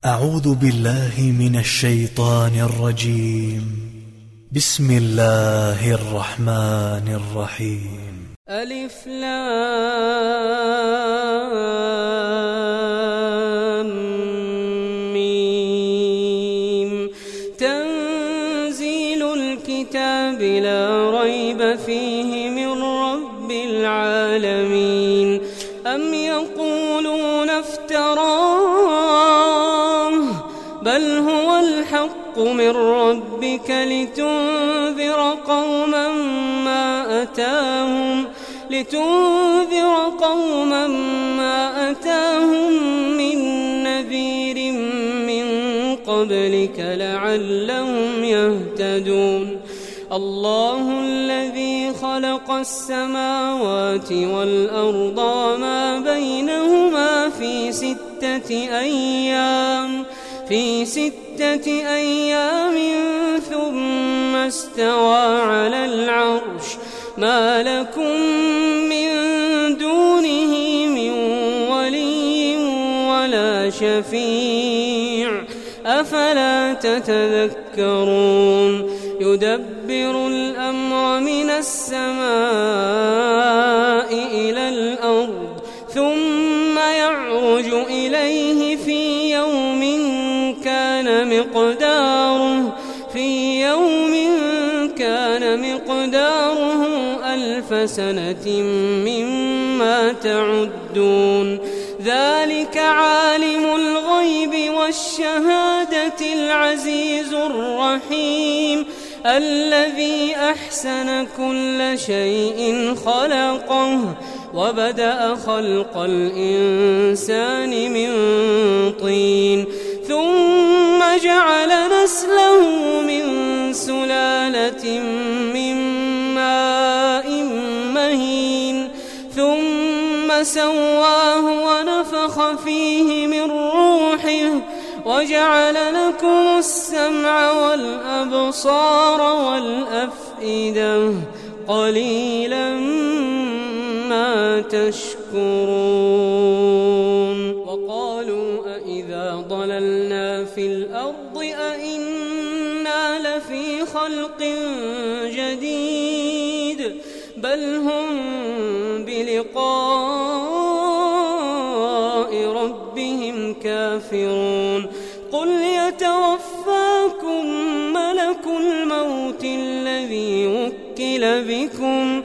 أعوذ بالله من الشيطان الرجيم. بسم الله الرحمن الرحيم. ألف لام ميم. تنزيل الكتاب لا ريب فيه من رب العالمين. أم يقولون افتراه بل هو الحق من ربك لتنذر قوما ما أتاهم من نذير من قبلك لعلهم يهتدون. الله الذي خلق السماوات والأرض وما بينهما في ستة أيام ثم استوى على العرش. ما لكم من دونه من ولي ولا شفيع أفلا تتذكرون. يدبر الأمر من السماء إلى الأرض ثم يعرج إليه في يوم كان مقداره 1000 سنة مما تعدون. ذلك عالم الغيب والشهادة العزيز الرحيم الذي أحسن كل شيء خلقه وبدأ خلق الإنسان من طين ثم جعل نسله من سلالة من ماء مهين ثم سواه ونفخ فيه من روحه وجعل لكم السمع والأبصار والأفئدة قليلا ما تشكرون. وقالوا أإذا ضللنا في الأرض أإنا لفي خلق جديد بل هم بلقاء ربهم كافرون. قل يتوفاكم ملك الموت الذي وكل بكم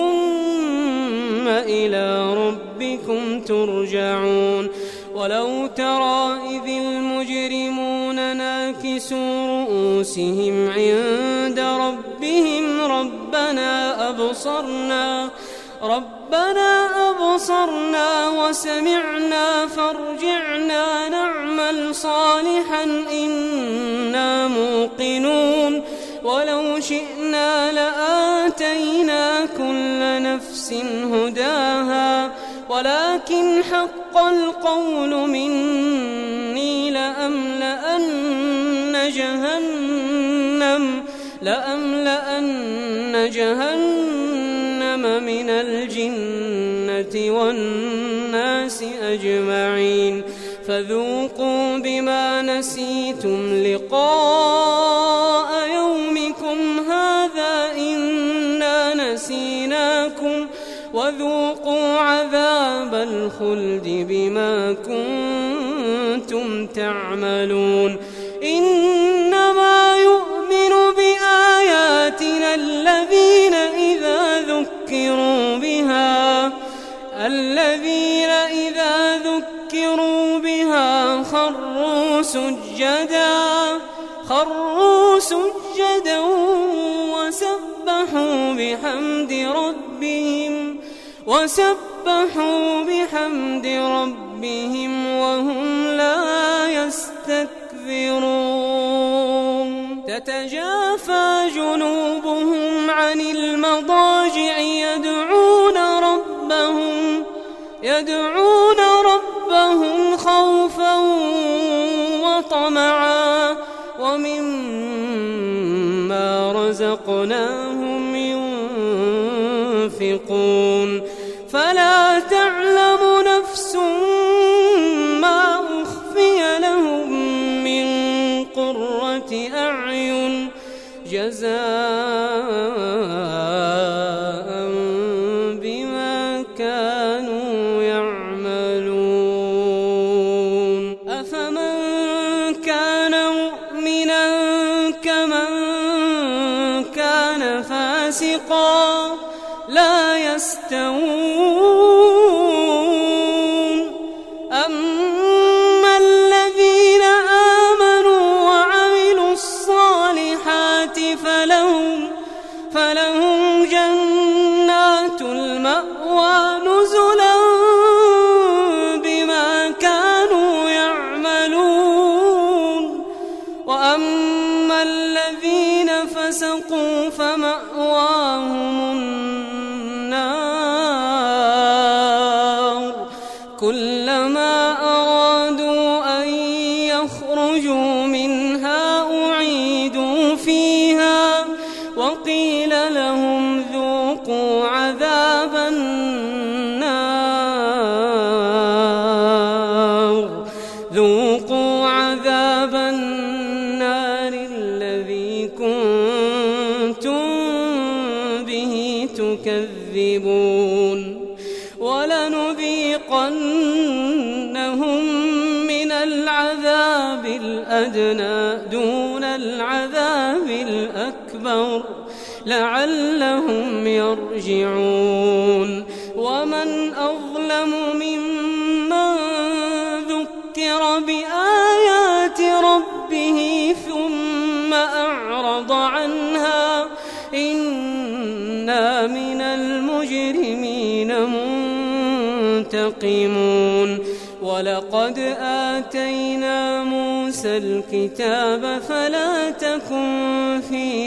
ثم إلى ربكم ترجعون. ولو ترى إذ المجرمون ناكسوا رؤوسهم عند ربهم ربنا أبصرنا وسمعنا فارجعنا نعمل صالحا إنا موقنون. ولو شئنا لآتينا كل نفس هداها ولكن حق القول مني لأملأن جهنم من الجنة والناس أجمعين. فذوقوا بما نسيتم لقاء يومكم هذا إنا نسيناكم وذوقوا عذاب الخلد بما كنتم تعملون. إنما يؤمن بآياتنا الذين إذا ذكروا بها خروا سجدا وسبحوا بحمد ربهم وهم لا يستكبرون. تتجافى جنوبهم عن المضاجع يدعون ربهم خوفا وطمعا ومما رزقناهم ينفقون. فلا تعلم نفس ما أخفي لهم جزاء بما كانوا يعملون أفمن كان مؤمنا كمن كان فاسقا لا يستوون أما الذين آمنوا وعملوا الصالحات فلهم جنات المأوى نزلا بما كانوا يعملون وأما الذين فسقوا فمأواهم النار كلما أرادوا أن يخرجوا منها أعيدوا فيها وقيل لهم ذوقوا عذاب النار الذي كنتم به تكذبون ولنذيقنهم من العذاب الأدنى دون العذاب الأكبر لعلهم يرجعون ومن أظلم ممن ذكر بآيات ربه ثم أعرض عنها إنا من المجرمين منتقمون ولقد آتينا موسى الكتاب فلا تكن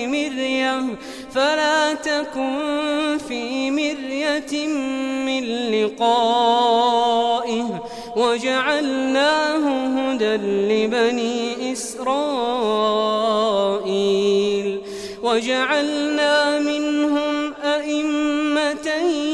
في مرية من لقائه وجعلناه هدى لبني إسرائيل وجعلنا منهم أئمة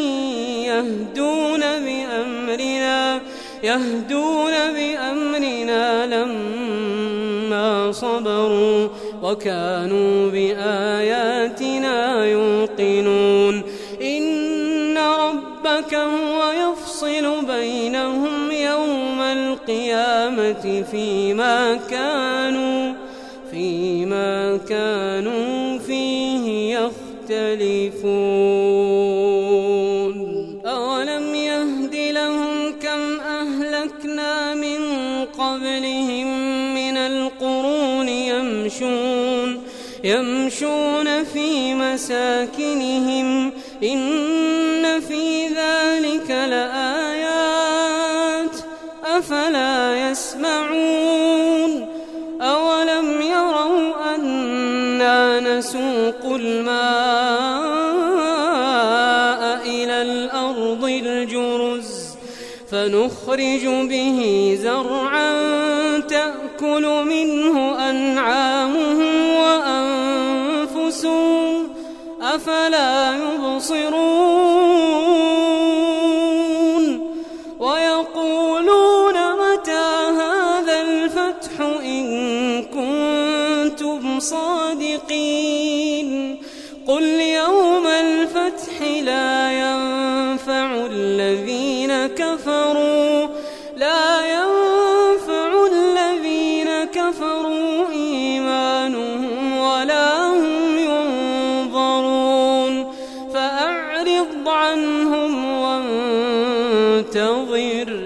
يهدون بأمرنا لما صبروا وكانوا بآياتنا يوقنون إن ربك هو يفصل بينهم يوم القيامة فيما كانوا فيه يختلفون أولم يهد لهم كم أهلكنا من قبلهم من القرون يمشون في مساكنهم إن في ذلك لآيات أفلا يسمعون أولم يروا أنا نسوق الماء إلى الأرض الجرز فنخرج به زرعا تأكل منه أنعامهم وأنفسهم أفلا يبصرون ويقولون متى هذا الفتح إن كنتم صادقين قل يوم الفتح لا ينفع الذين كفروا إيمانهم ولا هم ينظرون فأعرض عنهم وانتظر